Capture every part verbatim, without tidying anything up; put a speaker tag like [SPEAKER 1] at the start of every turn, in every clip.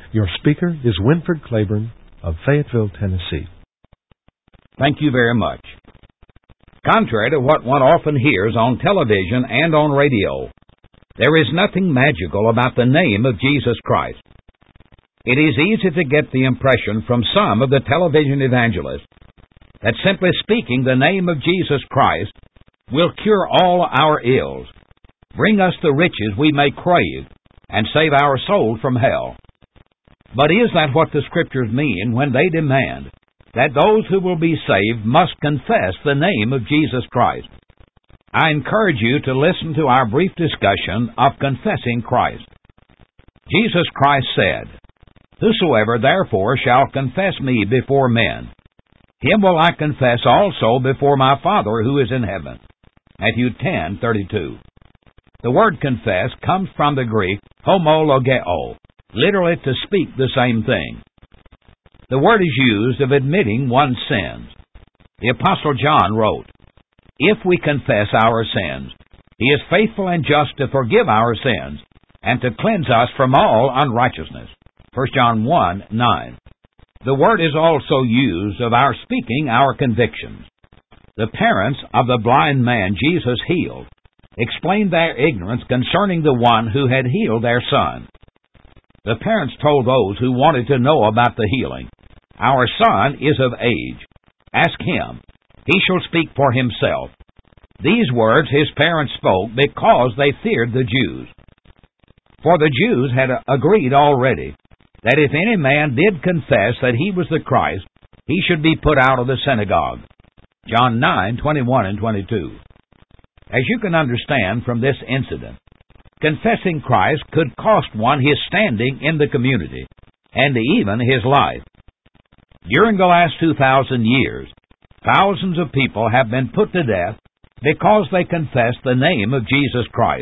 [SPEAKER 1] Your speaker is Winford Claiborne of Fayetteville, Tennessee.
[SPEAKER 2] Thank you very much. Contrary to what one often hears on television and on radio, there is nothing magical about the name of Jesus Christ. It is easy to get the impression from some of the television evangelists that simply speaking the name of Jesus Christ will cure all our ills, bring us the riches we may crave, and save our soul from hell. But is that what the Scriptures mean when they demand that those who will be saved must confess the name of Jesus Christ? I encourage you to listen to our brief discussion of confessing Christ. Jesus Christ said, "Whosoever therefore shall confess me before men, him will I confess also before my Father who is in heaven." Matthew ten thirty-two. The word confess comes from the Greek homologeo, literally to speak the same thing. The word is used of admitting one's sins. The Apostle John wrote, "If we confess our sins, he is faithful and just to forgive our sins and to cleanse us from all unrighteousness." First John one nine. The word is also used of our speaking our convictions. The parents of the blind man Jesus healed explained their ignorance concerning the one who had healed their son. The parents told those who wanted to know about the healing, "Our son is of age. Ask him. He shall speak for himself." These words his parents spoke because they feared the Jews. For the Jews had agreed already that if any man did confess that he was the Christ, he should be put out of the synagogue. John nine twenty-one and twenty-two. As you can understand from this incident, confessing Christ could cost one his standing in the community, and even his life. During the last two thousand years, thousands of people have been put to death because they confessed the name of Jesus Christ.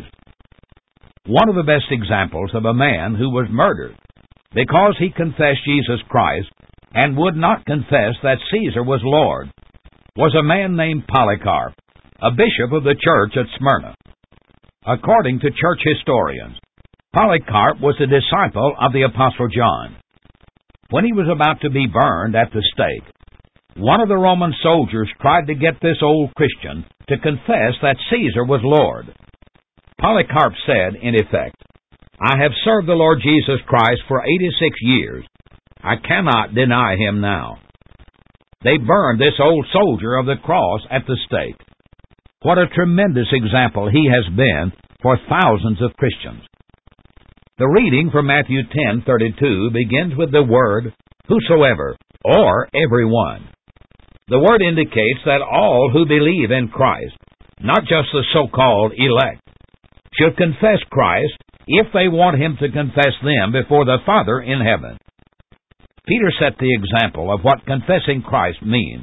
[SPEAKER 2] One of the best examples of a man who was murdered because he confessed Jesus Christ and would not confess that Caesar was Lord was a man named Polycarp, a bishop of the church at Smyrna. According to church historians, Polycarp was a disciple of the Apostle John. When he was about to be burned at the stake, one of the Roman soldiers tried to get this old Christian to confess that Caesar was Lord. Polycarp said, in effect, "I have served the Lord Jesus Christ for eighty-six years. I cannot deny him now." They burned this old soldier of the cross at the stake. What a tremendous example he has been for thousands of Christians. The reading from Matthew ten thirty-two begins with the word whosoever, or everyone. The word indicates that all who believe in Christ, not just the so-called elect, should confess Christ if they want him to confess them before the Father in heaven. Peter set the example of what confessing Christ means.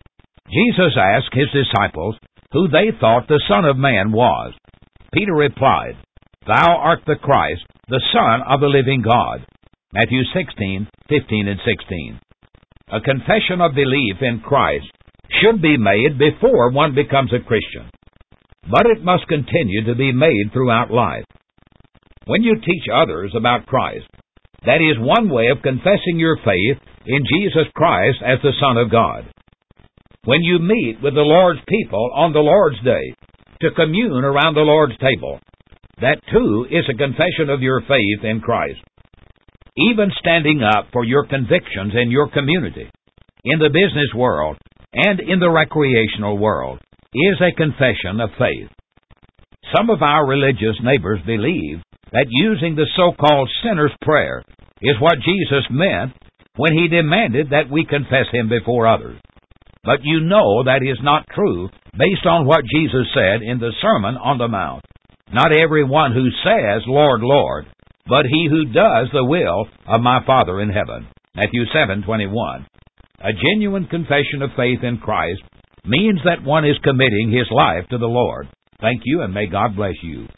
[SPEAKER 2] Jesus asked his disciples who they thought the Son of Man was. Peter replied, "Thou art the Christ, the Son of the living God." Matthew sixteen fifteen and sixteen. A confession of belief in Christ should be made before one becomes a Christian, but it must continue to be made throughout life. When you teach others about Christ, that is one way of confessing your faith in Jesus Christ as the Son of God. When you meet with the Lord's people on the Lord's Day to commune around the Lord's table, that too is a confession of your faith in Christ. Even standing up for your convictions in your community, in the business world, and in the recreational world is a confession of faith. Some of our religious neighbors believe that using the so-called sinner's prayer is what Jesus meant when he demanded that we confess him before others. But you know that is not true based on what Jesus said in the Sermon on the Mount. Not everyone who says, "Lord, Lord," but he who does the will of my Father in heaven. Matthew seven twenty-one. A genuine confession of faith in Christ means that one is committing his life to the Lord. Thank you, and may God bless you.